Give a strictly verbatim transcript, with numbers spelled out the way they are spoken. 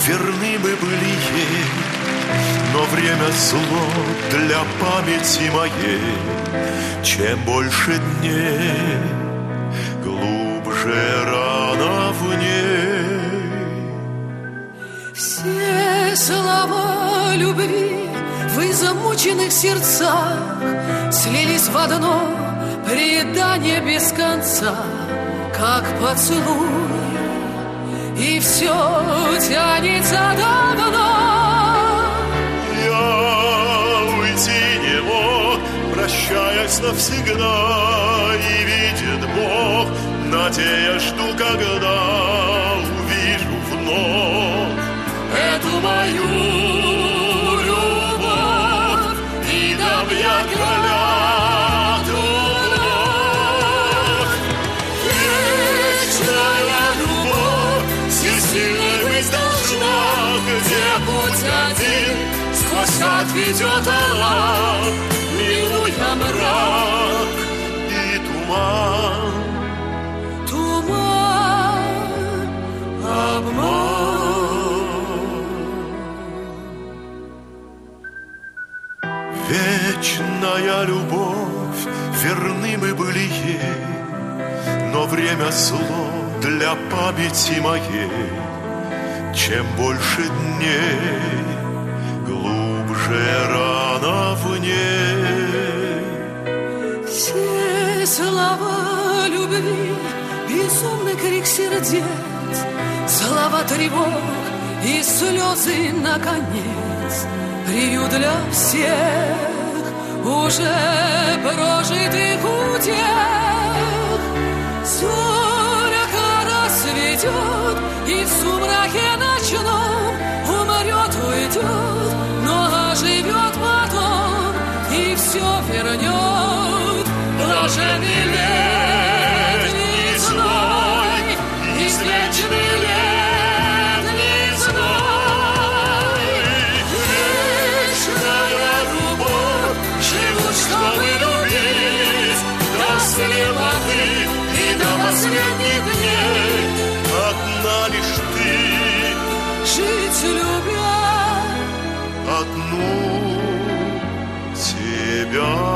верны мы были ей, но время зло для памяти моей. Чем больше дней, глубже рана в ней. Все слова любви в измученных сердцах слились в одно предание без конца, как поцелуй, и все тянется давно. Я уйти не мог, прощаясь навсегда, и видит Бог, надеясь, жду, когда увижу вновь эту мою любовь, и дам я клятву вновь. Вечная любовь всесильной быть должна, где путь один сквозь ад ведет она, минуя мрак и туман, Туман, обман. Вечная любовь, верны мы были ей, но время зло для памяти моей. Чем больше дней, глубже рана в ней. все слова любви, безумный крик сердец, слова тревог и слезы наконец, приют для всех уже прожитых утех. Зорька расцветет, и в сумраке ночном умрет, уйдет, но оживет потом и все вернет. Блаженный летний зной, извечный летний зной. Вечная любовь, живут, чтобы любить до слепоты и до последних дней. Одна лишь ты, Жить любя одну тебя.